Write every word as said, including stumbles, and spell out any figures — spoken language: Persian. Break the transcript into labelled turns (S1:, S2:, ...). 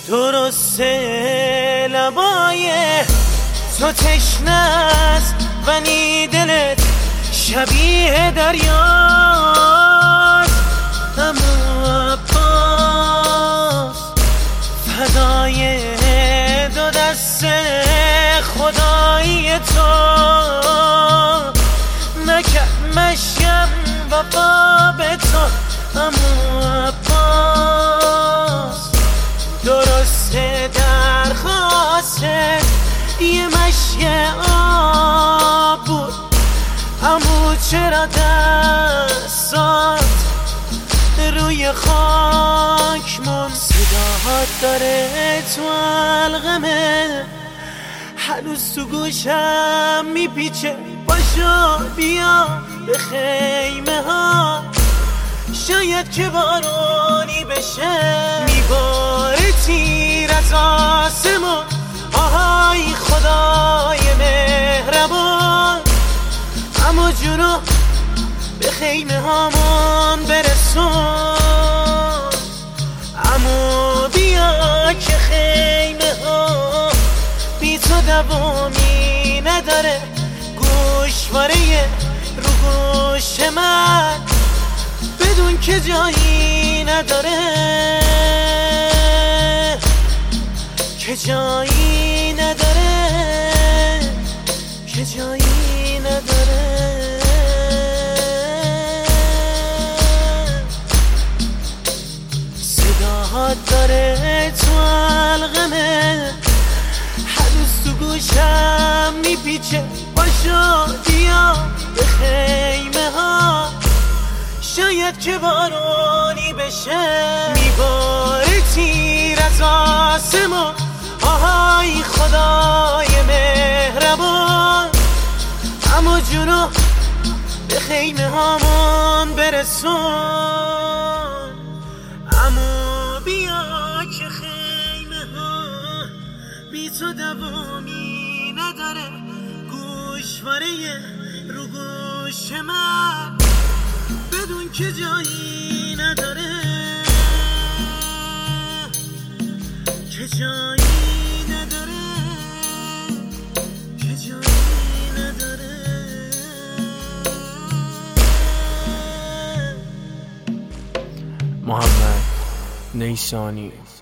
S1: درسته لبای تو تشنه است ولی دلت شبیه دریاست. اما عباس فدای دو دست خدایی تو نکرد مشیم وفا به تو. اما عباس درسته درخواستت یه مشی آب بود، اما چرا دستات روی خاک من؟ صداهات داره تو علقمه، هنوز تو گوشم میپیچه. باشو بیا به خیمه ها، شاید که بارونی بشه. میباره تیر از آسمون، آهای خدای مهربان، اما جونو به خیمه هامون برسون. اما بیا که خیمه ها بی تو دوامی نداره. گوشواره رو گوش من بدون که جایی نداره، که جایی نداره، که جایی نداره. صداهات داره تو علقمه، هنوز تو گوشم میپیچه. باشو بیا به خیمه ها، شاید که بارونی بشه. میباره تیر از آسمون، آهای خدای مهربان، اما جونو به خیمه هامون برسون. اما بیا که خیمه ها بی تو دوامی نداره. گوشواره رو گوش من بدون که جایی نداره، که جایی نداره، که جایی نداره.
S2: محمد نیسانی.